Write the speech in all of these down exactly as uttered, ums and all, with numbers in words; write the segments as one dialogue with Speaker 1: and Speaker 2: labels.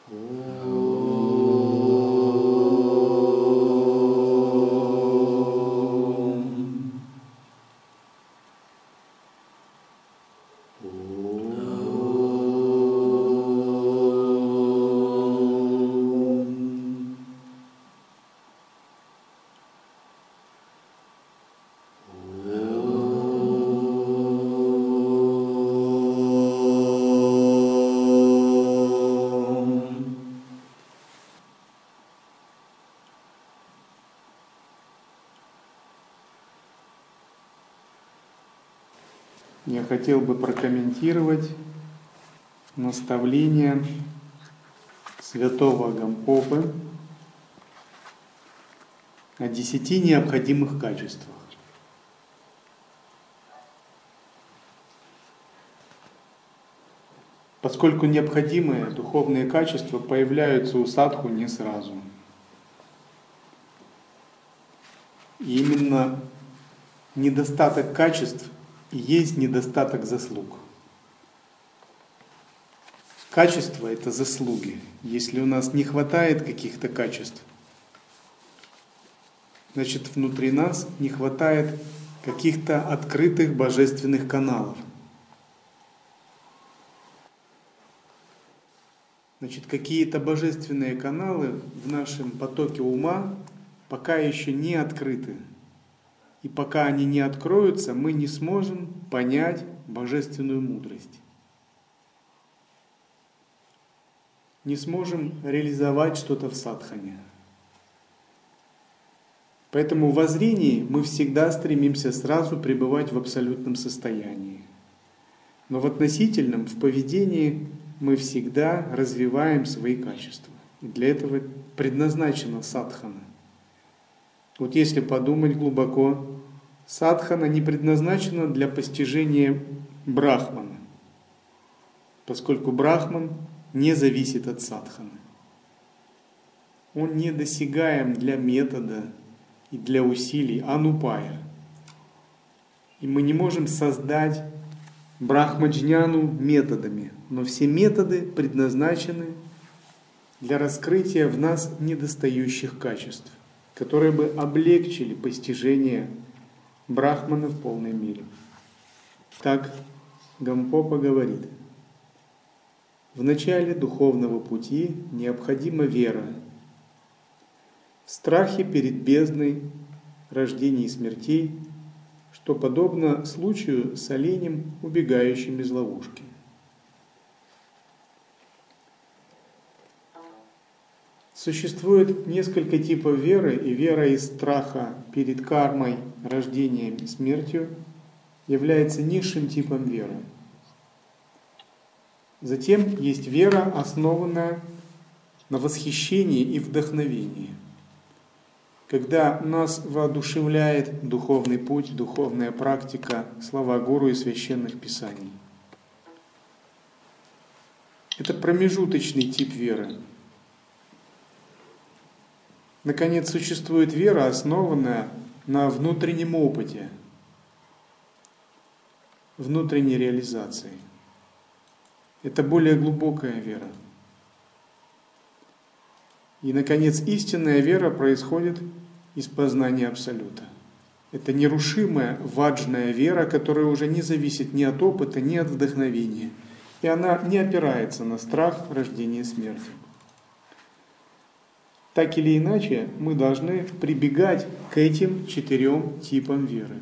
Speaker 1: Я хотел бы прокомментировать наставление святого Гампопы о десяти необходимых качествах. Поскольку необходимые духовные качества появляются у садху не сразу. И именно недостаток качеств и есть недостаток заслуг. Качество — это заслуги. Если у нас не хватает каких-то качеств, значит, внутри нас не хватает каких-то открытых божественных каналов. Значит, какие-то божественные каналы в нашем потоке ума пока еще не открыты. И пока они не откроются, мы не сможем понять божественную мудрость. Не сможем реализовать что-то в садхане. Поэтому в воззрении мы всегда стремимся сразу пребывать в абсолютном состоянии. Но в относительном, в поведении мы всегда развиваем свои качества. И для этого предназначена садхана. Вот если подумать глубоко, садхана не предназначена для постижения брахмана, поскольку брахман не зависит от садханы. Он недосягаем для метода и для усилий анупая. И мы не можем создать брахмаджняну методами, но все методы предназначены для раскрытия в нас недостающих качеств, которые бы облегчили постижение брахмана в полной мере. Так Гампопа говорит: в начале духовного пути необходима вера, в страхе перед бездной рождений и смертей, что подобно случаю с оленем, убегающим из ловушки. Существует несколько типов веры, и вера из страха перед кармой, рождением и смертью является низшим типом веры. Затем есть вера, основанная на восхищении и вдохновении. Когда нас воодушевляет духовный путь, духовная практика, слова гуру и священных писаний. Это промежуточный тип веры. Наконец, существует вера, основанная на внутреннем опыте, внутренней реализации. Это более глубокая вера. И, наконец, истинная вера происходит из познания Абсолюта. Это нерушимая ваджная вера, которая уже не зависит ни от опыта, ни от вдохновения. И она не опирается на страх рождения и смерти. Так или иначе, мы должны прибегать к этим четырем типам веры.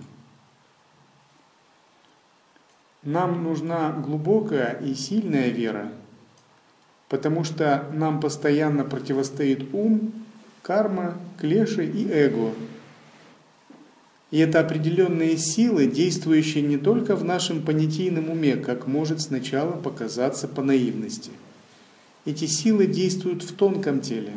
Speaker 1: Нам нужна глубокая и сильная вера, потому что нам постоянно противостоит ум, карма, клеши и эго. И это определенные силы, действующие не только в нашем понятийном уме, как может сначала показаться по наивности. Эти силы действуют в тонком теле.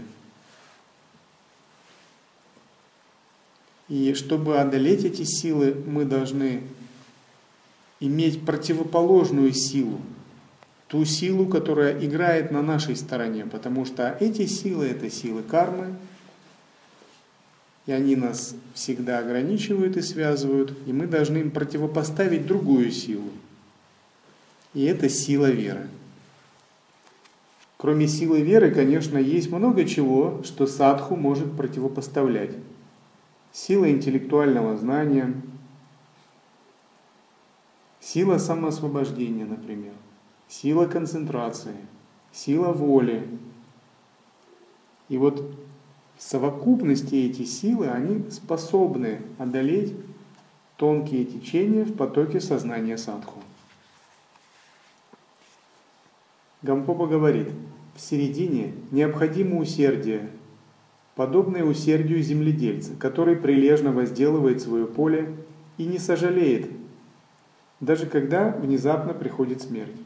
Speaker 1: И чтобы одолеть эти силы, мы должны иметь противоположную силу, ту силу, которая играет на нашей стороне, потому что эти силы — это силы кармы, и они нас всегда ограничивают и связывают, и мы должны им противопоставить другую силу, и это сила веры. Кроме силы веры, конечно, есть много чего, что садху может противопоставлять. Сила интеллектуального знания, сила самоосвобождения, например, сила концентрации, сила воли. И вот в совокупности эти силы, они способны одолеть тонкие течения в потоке сознания садху. Гампопа говорит, в середине необходимо усердие, подобное усердию земледельца, который прилежно возделывает свое поле и не сожалеет, даже когда внезапно приходит смерть.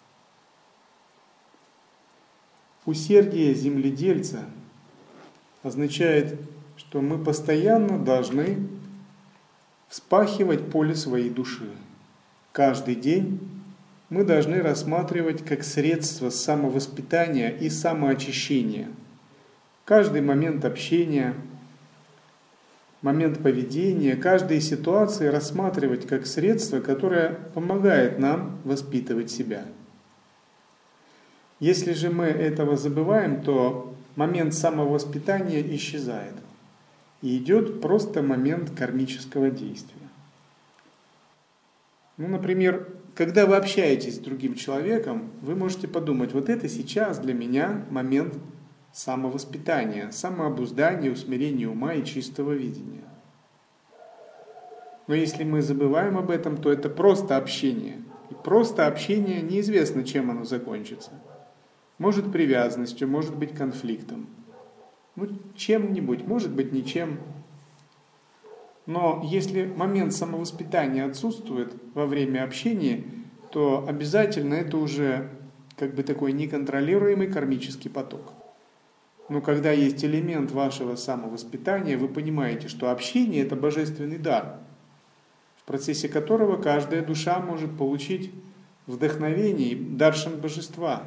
Speaker 1: Усердие земледельца означает, что мы постоянно должны вспахивать поле своей души. Каждый день мы должны рассматривать как средство самовоспитания и самоочищения. Каждый момент общения, момент поведения, каждой ситуации рассматривать как средство, которое помогает нам воспитывать себя. Если же мы этого забываем, то момент самовоспитания исчезает. И идет просто момент кармического действия. Ну, например, когда вы общаетесь с другим человеком, вы можете подумать, вот это сейчас для меня момент самовоспитания, самообуздания, усмирения ума и чистого видения. Но если мы забываем об этом, то это просто общение. И просто общение неизвестно, чем оно закончится. Может привязанностью, может быть конфликтом. Ну, чем-нибудь, может быть ничем. Но если момент самовоспитания отсутствует во время общения, то обязательно это уже как бы такой неконтролируемый кармический поток. Но когда есть элемент вашего самовоспитания, вы понимаете, что общение – это божественный дар, в процессе которого каждая душа может получить вдохновение и даршан божества.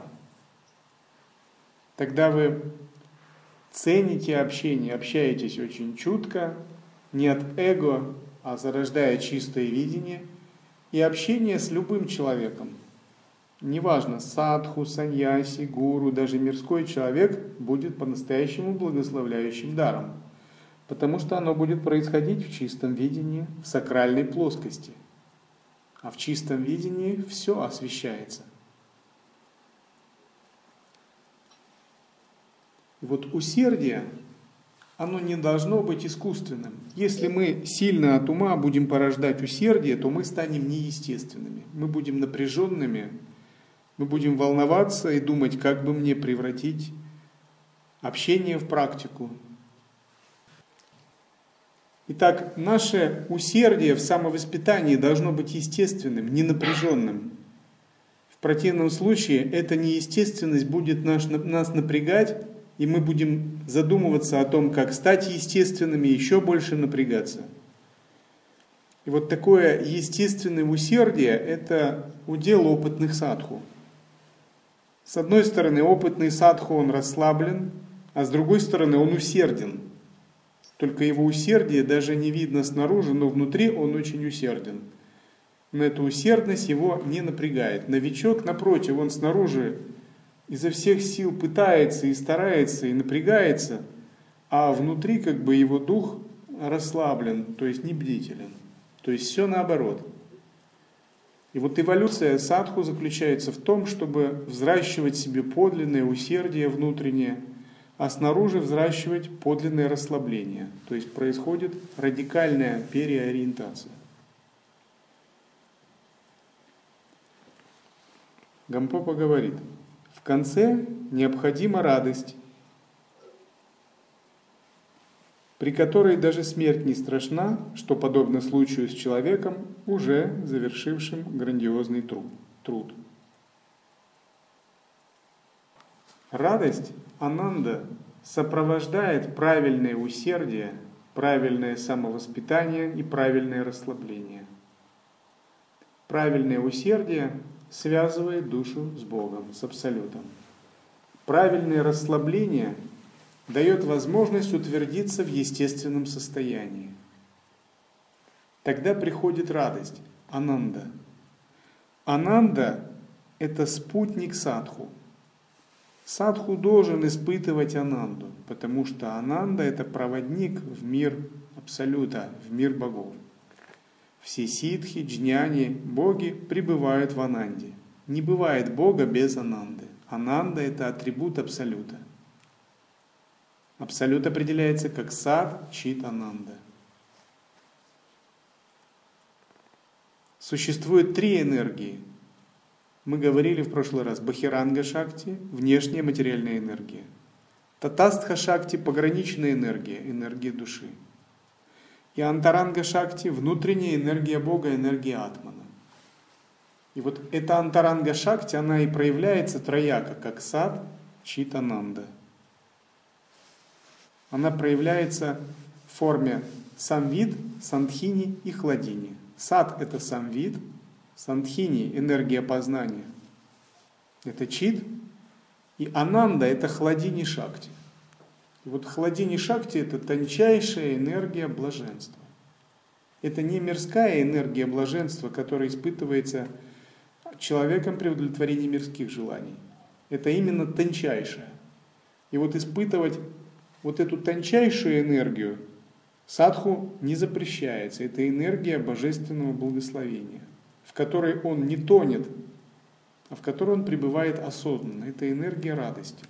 Speaker 1: Тогда вы цените общение, общаетесь очень чутко, не от эго, а зарождая чистое видение, и общение с любым человеком. Неважно, садху, саньяси, гуру, даже мирской человек будет по-настоящему благословляющим даром, потому что оно будет происходить в чистом видении, в сакральной плоскости. А в чистом видении все освещается. И вот усердие, оно не должно быть искусственным. Если мы сильно от ума будем порождать усердие, то мы станем неестественными. Мы будем напряженными, мы будем волноваться и думать, как бы мне превратить общение в практику. Итак, наше усердие в самовоспитании должно быть естественным, не напряженным. В противном случае эта неестественность будет нас, нас напрягать, и мы будем задумываться о том, как стать естественными, еще больше напрягаться. И вот такое естественное усердие – это удел опытных садху. С одной стороны, опытный садху, он расслаблен, а с другой стороны, он усерден. Только его усердие даже не видно снаружи, но внутри он очень усерден. Но эта усердность его не напрягает. Новичок, напротив, он снаружи изо всех сил пытается и старается, и напрягается, а внутри как бы его дух расслаблен, то есть не бдителен. То есть все наоборот. И вот эволюция садху заключается в том, чтобы взращивать себе подлинное усердие внутреннее, а снаружи взращивать подлинное расслабление. То есть происходит радикальная переориентация. Гампопа говорит, в конце необходима радость, при которой даже смерть не страшна, что подобно случаю с человеком, уже завершившим грандиозный труд. Радость, ананда, сопровождает правильное усердие, правильное самовоспитание и правильное расслабление. Правильное усердие связывает душу с Богом, с Абсолютом. Правильное расслабление дает возможность утвердиться в естественном состоянии. Тогда приходит радость, ананда. Ананда – это спутник садху. Садху должен испытывать ананду, потому что ананда – это проводник в мир Абсолюта, в мир богов. Все ситхи, джняни, боги пребывают в ананде. Не бывает бога без ананды. Ананда – это атрибут Абсолюта. Абсолют определяется как сад чит ананда. Существует три энергии. Мы говорили в прошлый раз: Бахиранга Шакти, внешняя материальная энергия. Татастха Шакти, пограничная энергия, энергия души. И Антаранга Шакти, внутренняя энергия Бога, энергия Атмана. И вот эта Антаранга Шакти, она и проявляется трояко, как сад Читананда. Она проявляется в форме самвид, сандхини и хладини. Сад – это самвид, сандхини – энергия познания, это чит, и ананда – это хладини шакти. И вот хладини шакти – это тончайшая энергия блаженства. Это не мирская энергия блаженства, которая испытывается человеком при удовлетворении мирских желаний. Это именно тончайшая. И вот испытывать вот эту тончайшую энергию садху не запрещается. Это энергия божественного благословения, в которой он не тонет, а в которой он пребывает осознанно. Это энергия радости.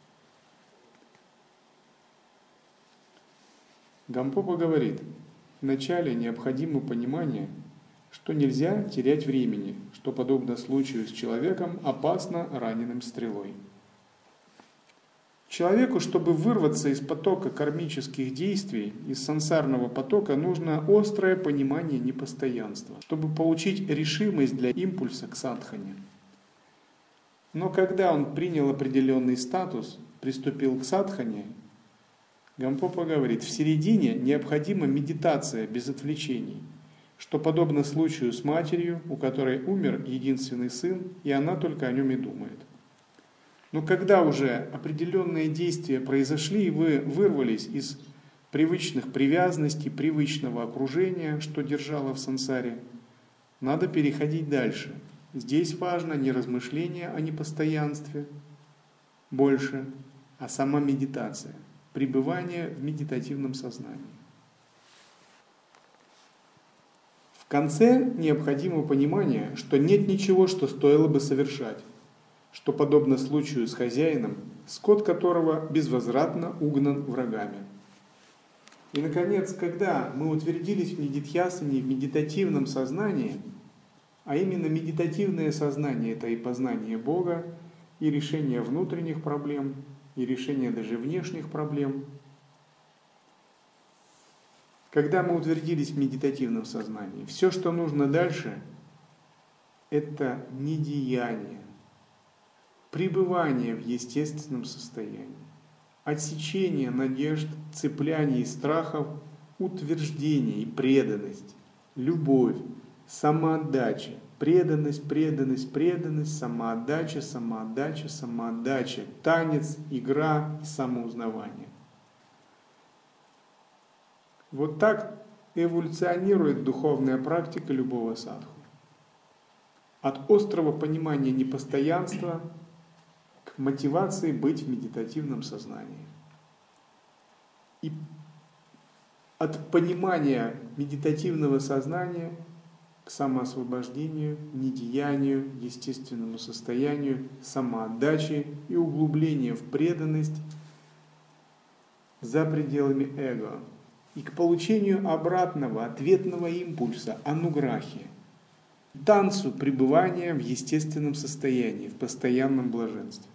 Speaker 1: Гампопа говорит: вначале необходимо понимание, что нельзя терять времени, что, подобно случаю с человеком, опасно раненым стрелой. Человеку, чтобы вырваться из потока кармических действий, из сансарного потока, нужно острое понимание непостоянства, чтобы получить решимость для импульса к садхане. Но когда он принял определенный статус, приступил к садхане, Гампопа говорит: в середине необходима медитация без отвлечений, что подобно случаю с матерью, у которой умер единственный сын, и она только о нем и думает. Но когда уже определенные действия произошли, и вы вырвались из привычных привязанностей, привычного окружения, что держало в сансаре, надо переходить дальше. Здесь важно не размышление о непостоянстве больше, а сама медитация, пребывание в медитативном сознании. В конце необходимо понимание, что нет ничего, что стоило бы совершать, что, подобно случаю с хозяином, скот которого безвозвратно угнан врагами. И, наконец, когда мы утвердились в нидидхьясане, в медитативном сознании, а именно медитативное сознание – это и познание Бога, и решение внутренних проблем, и решение даже внешних проблем. Когда мы утвердились в медитативном сознании, все, что нужно дальше – это недеяние, пребывание в естественном состоянии, отсечение надежд, цепляний и страхов, утверждение и преданность, любовь, самоотдача, преданность, преданность, преданность, самоотдача, самоотдача, самоотдача, танец, игра и самоузнавание. Вот так эволюционирует духовная практика любого садху. От острого понимания непостоянства к мотивации быть в медитативном сознании. И от понимания медитативного сознания к самоосвобождению, недеянию, естественному состоянию, самоотдаче и углублению в преданность за пределами эго. И к получению обратного, ответного импульса, ануграхи, танцу пребывания в естественном состоянии, в постоянном блаженстве.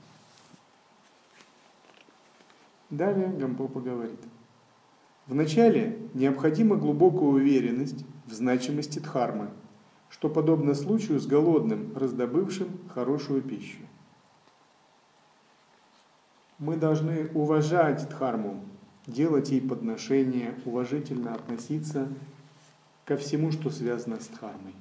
Speaker 1: Далее Гампопа говорит: вначале необходима глубокая уверенность в значимости дхармы, что подобно случаю с голодным, раздобывшим хорошую пищу. Мы должны уважать дхарму, делать ей подношения, уважительно относиться ко всему, что связано с дхармой.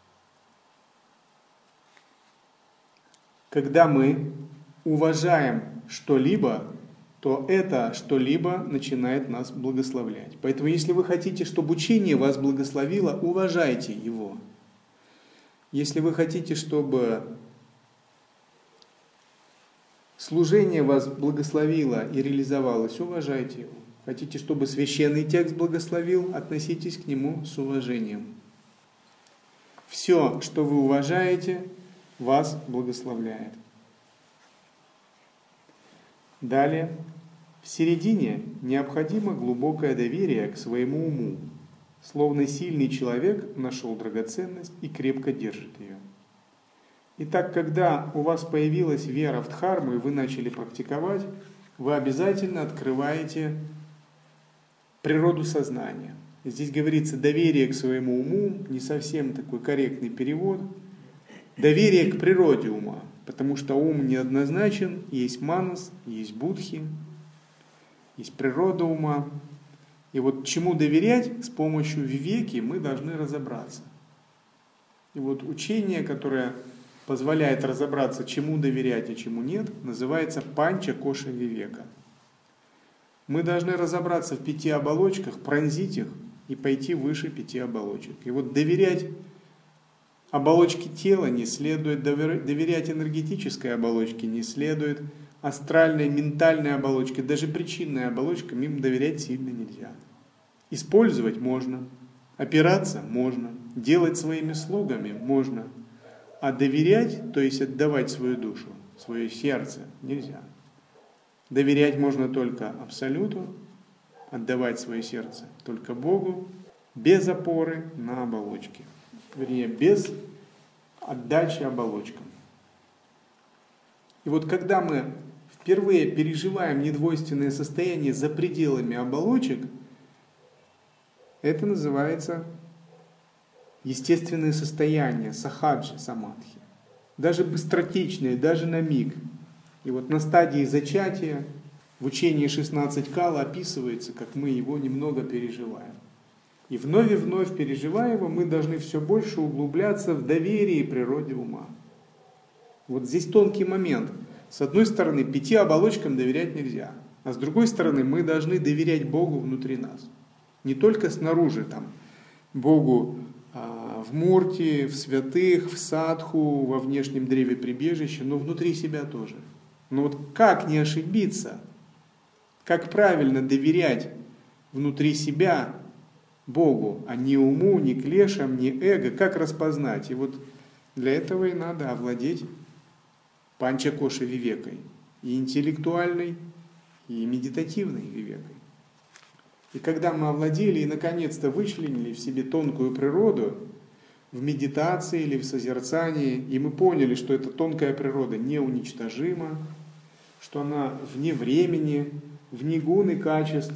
Speaker 1: Когда мы уважаем что-либо, то это что-либо начинает нас благословлять. Поэтому, если вы хотите, чтобы учение вас благословило, уважайте его. Если вы хотите, чтобы служение вас благословило и реализовалось, уважайте его. Хотите, чтобы священный текст благословил, относитесь к нему с уважением. Все, что вы уважаете, вас благословляет. Далее. В середине необходимо глубокое доверие к своему уму, словно сильный человек нашел драгоценность и крепко держит ее. Итак, когда у вас появилась вера в Дхарму и вы начали практиковать, вы обязательно открываете природу сознания. Здесь говорится доверие к своему уму, не совсем такой корректный перевод. Доверие к природе ума, потому что ум неоднозначен, есть манас, есть будхи, есть природа ума. И вот чему доверять с помощью вивеки мы должны разобраться. И вот учение, которое позволяет разобраться, чему доверять и чему нет, называется панча коша вивека. Мы должны разобраться в пяти оболочках, пронзить их и пойти выше пяти оболочек. И вот доверять оболочке тела не следует, доверять энергетической оболочке не следует, астральной, ментальной оболочке, даже причинной оболочке им доверять сильно нельзя. Использовать можно, опираться можно, делать своими слугами можно, а доверять, то есть отдавать свою душу, свое сердце, нельзя. Доверять можно только Абсолюту, отдавать свое сердце только Богу, без опоры на оболочки. Вернее, без отдачи оболочкам. И вот когда мы впервые переживаем недвойственное состояние за пределами оболочек, это называется естественное состояние, сахаджи, самадхи. Даже быстротечное, даже на миг. И вот на стадии зачатия в учении шестнадцать кала описывается, как мы его немного переживаем. И вновь и вновь переживая его, мы должны все больше углубляться в доверие природе ума. Вот здесь тонкий момент. С одной стороны, пяти оболочкам доверять нельзя. А с другой стороны, мы должны доверять Богу внутри нас. Не только снаружи, там, Богу а, в мурти, в святых, в садху, во внешнем древе прибежища, но внутри себя тоже. Но вот как не ошибиться? Как правильно доверять внутри себя Богу, а не уму, не клешам, не эго? Как распознать? И вот для этого и надо овладеть панчакоша вивекой. И интеллектуальной, и медитативной вивекой. И когда мы овладели и наконец-то вычленили в себе тонкую природу, в медитации или в созерцании, и мы поняли, что эта тонкая природа неуничтожима, что она вне времени, вне гун и качеств,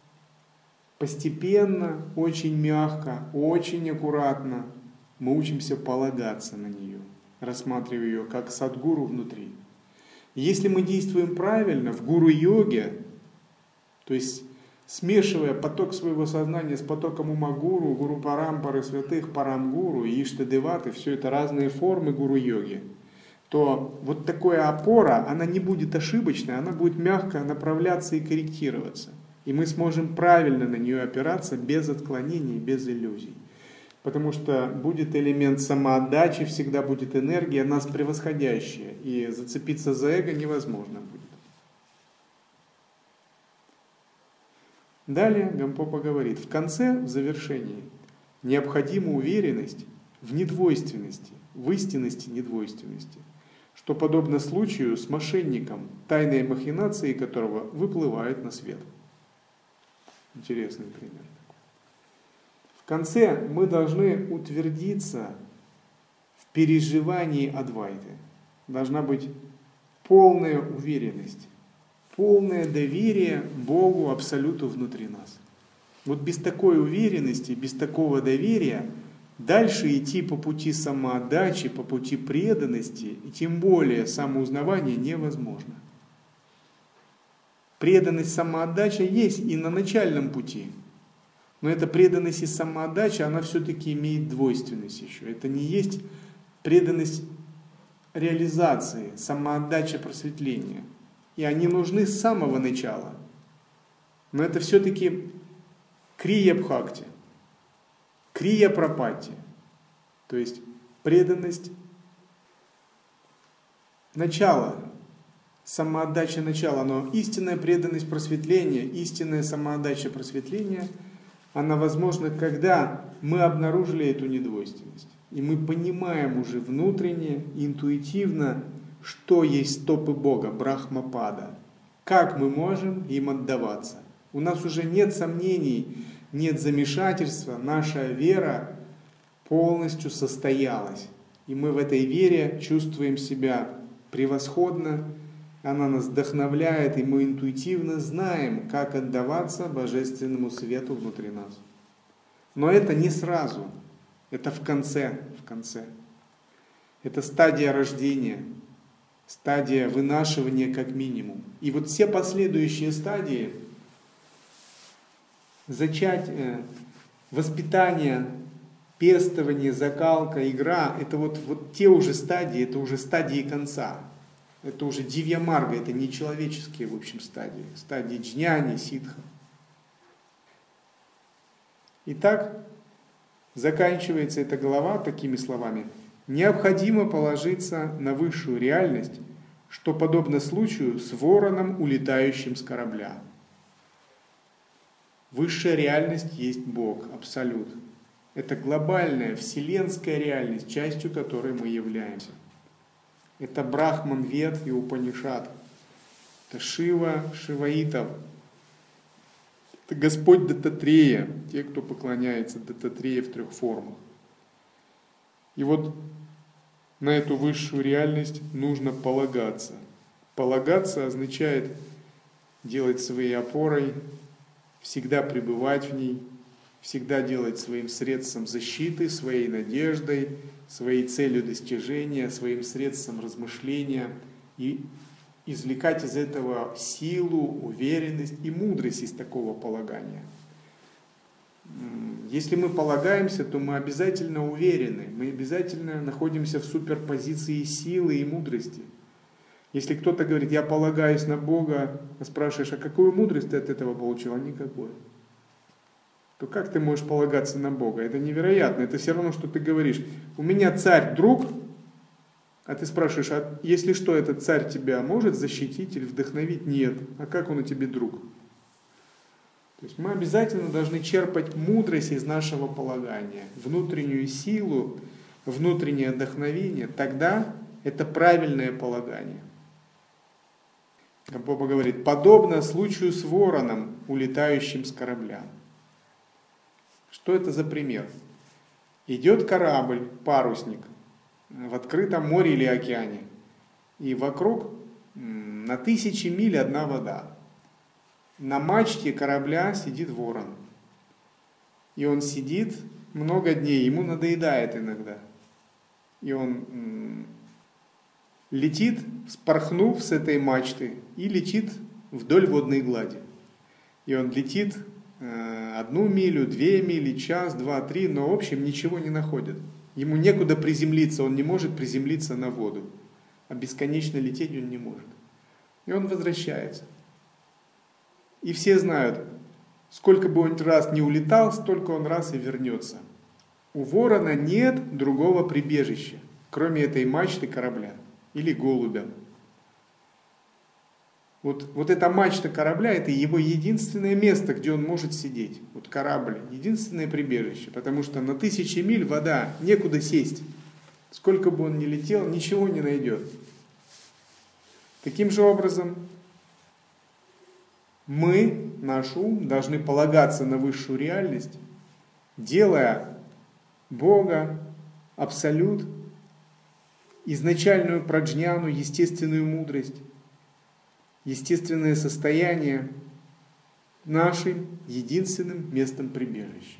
Speaker 1: постепенно, очень мягко, очень аккуратно мы учимся полагаться на нее, рассматривая ее как садгуру внутри. И если мы действуем правильно в гуру-йоге, то есть смешивая поток своего сознания с потоком ума гуру, гуру парампары, святых парамгуру и иштадеваты, все это разные формы гуру-йоги, то вот такая опора, она не будет ошибочной, она будет мягко направляться и корректироваться. И мы сможем правильно на нее опираться без отклонений, без иллюзий. Потому что будет элемент самоотдачи, всегда будет энергия, нас превосходящая, и зацепиться за эго невозможно будет. Далее Гампопа говорит, в конце, в завершении, необходима уверенность в недвойственности, в истинности недвойственности, что подобно случаю с мошенником, тайные махинации которого выплывают на свет. Интересный пример. В конце мы должны утвердиться в переживании Адвайты. Должна быть полная уверенность, полное доверие Богу, Абсолюту внутри нас. Вот без такой уверенности, без такого доверия дальше идти по пути самоотдачи, по пути преданности, и тем более самоузнавания невозможно. Преданность, самоотдача есть и на начальном пути. Но эта преданность и самоотдача, она все-таки имеет двойственность еще. Это не есть преданность реализации, самоотдача просветления. И они нужны с самого начала. Но это все-таки крия-бхакти, крия-прапати. То есть преданность начала самоотдача начала, но истинная преданность просветления, истинная самоотдача просветления, она возможна, когда мы обнаружили эту недвойственность. И мы понимаем уже внутренне, интуитивно, что есть стопы Бога, брахмапада. Как мы можем им отдаваться. У нас уже нет сомнений, нет замешательства, наша вера полностью состоялась. И мы в этой вере чувствуем себя превосходно, она нас вдохновляет, и мы интуитивно знаем, как отдаваться божественному свету внутри нас. Но это не сразу, это в конце, в конце. Это стадия рождения, стадия вынашивания как минимум. И вот все последующие стадии, зачатие, воспитание, пестование, закалка, игра, это вот, вот те уже стадии, это уже стадии конца. Это уже дивья марга, это не человеческие, в общем, стадии. Стадии джняни, ситха. Итак, заканчивается эта глава такими словами. Необходимо положиться на высшую реальность, что подобно случаю с вороном, улетающим с корабля. Высшая реальность есть Бог, Абсолют. Это глобальная, вселенская реальность, частью которой мы являемся. Это Брахман, Вед и Упанишад. Это Шива, Шиваитов. Это Господь Дататрея, те, кто поклоняется Дататрея в трех формах. И вот на эту высшую реальность нужно полагаться. Полагаться означает делать своей опорой, всегда пребывать в ней, всегда делать своим средством защиты, своей надеждой, своей целью достижения, своим средством размышления и извлекать из этого силу, уверенность и мудрость из такого полагания. Если мы полагаемся, то мы обязательно уверены, мы обязательно находимся в суперпозиции силы и мудрости. Если кто-то говорит, я полагаюсь на Бога, а спрашиваешь, а какую мудрость ты от этого получил? А никакой. То как ты можешь полагаться на Бога? Это невероятно. Это все равно, что ты говоришь, у меня царь друг, а ты спрашиваешь, а если что, этот царь тебя может защитить или вдохновить? Нет. А как он у тебя друг? То есть мы обязательно должны черпать мудрость из нашего полагания, внутреннюю силу, внутреннее вдохновение. Тогда это правильное полагание. Баба говорит, подобно случаю с вороном, улетающим с корабля. Что это за пример? Идет корабль, парусник, в открытом море или океане. И вокруг на тысячи миль одна вода. На мачте корабля сидит ворон. И он сидит много дней, ему надоедает иногда. И он летит, вспорхнув с этой мачты, и летит вдоль водной глади. И он летит одну милю, две мили, час, два, три, но в общем ничего не находит. Ему некуда приземлиться, он не может приземлиться на воду. А бесконечно лететь он не может. И он возвращается. И все знают, сколько бы он раз не улетал, столько он раз и вернется. У ворона нет другого прибежища, кроме этой мачты корабля или голубя. Вот, вот эта мачта корабля – это его единственное место, где он может сидеть. Вот корабль – единственное прибежище, потому что на тысячи миль вода, некуда сесть. Сколько бы он ни летел, ничего не найдет. Таким же образом, мы, наш ум, должны полагаться на высшую реальность, делая Бога, Абсолют, изначальную праджняну, естественную мудрость, естественное состояние нашим единственным местом прибежища.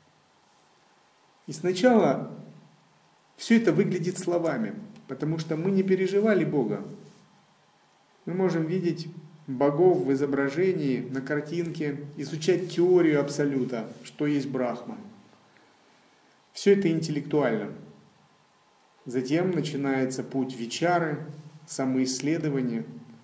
Speaker 1: И сначала все это выглядит словами, потому что мы не переживали Бога. Мы можем видеть богов в изображении, на картинке, изучать теорию Абсолюта, что есть Брахма. Все это интеллектуально. Затем начинается путь вичары, самоисследования.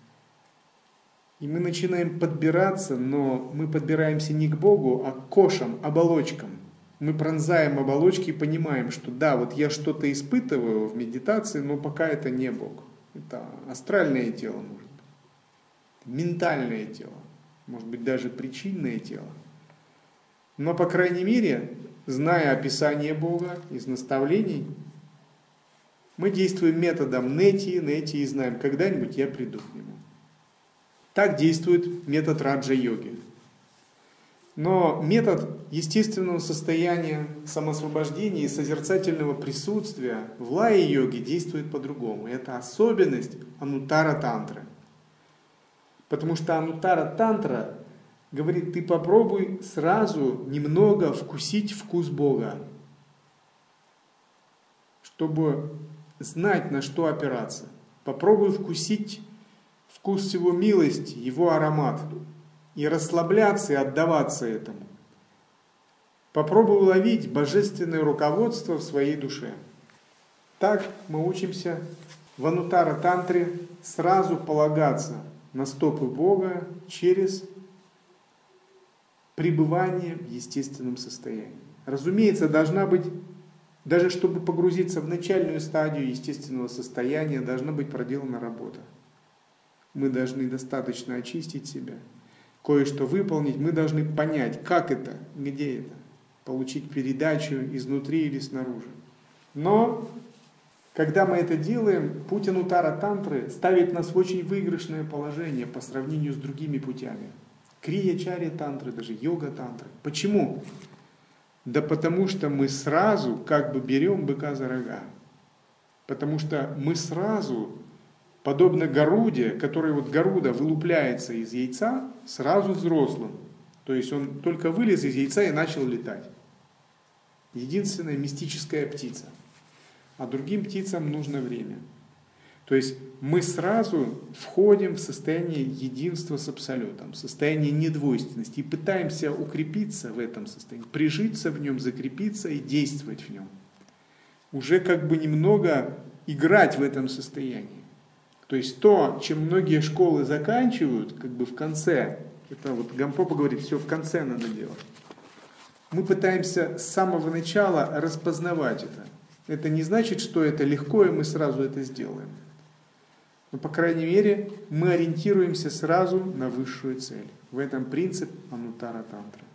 Speaker 1: И мы начинаем подбираться, но мы подбираемся не к Богу, а к кошам, оболочкам. Мы пронзаем оболочки и понимаем, что да, вот я что-то испытываю в медитации, но пока это не Бог. Это астральное тело, может быть. ментальное тело, может быть даже причинное тело. Но, по крайней мере, зная описание Бога из наставлений, мы действуем методом нети, нети и знаем, когда-нибудь я приду к нему. Так действует метод раджа-йоги. Но метод естественного состояния самоосвобождения и созерцательного присутствия в лая-йоге действует по-другому. Это особенность ануттара-тантры. Потому что ануттара-тантра говорит, ты попробуй сразу немного вкусить вкус Бога, чтобы знать, на что опираться. Попробуй вкусить вкус Его милости, Его аромат, и расслабляться и отдаваться этому. Попробуй уловить божественное руководство в своей душе. Так мы учимся в ануттара-тантре сразу полагаться на стопы Бога через пребывание в естественном состоянии. Разумеется, должна быть, даже чтобы погрузиться в начальную стадию естественного состояния, должна быть проделана работа. Мы должны достаточно очистить себя, кое-что выполнить, мы должны понять, как это, где это, получить передачу изнутри или снаружи. Но, когда мы это делаем, путь ануттара-тантры ставит нас в очень выигрышное положение по сравнению с другими путями. Крия-чарья-тантры, даже йога-тантры. Почему? Да потому что мы сразу как бы берем быка за рога. Потому что мы сразу, подобно Гаруде, который вот Гаруда вылупляется из яйца, сразу взрослым. То есть он только вылез из яйца и начал летать. Единственная мистическая птица. А другим птицам нужно время. То есть мы сразу входим в состояние единства с Абсолютом, состояние недвойственности и пытаемся укрепиться в этом состоянии, прижиться в нем, закрепиться и действовать в нем. Уже как бы немного играть в этом состоянии. То есть то, чем многие школы заканчивают, как бы в конце, это вот Гампопа говорит, все в конце надо делать. Мы пытаемся с самого начала распознавать это. Это не значит, что это легко, и мы сразу это сделаем. Но, по крайней мере, мы ориентируемся сразу на высшую цель. В этом принцип ануттара-тантры.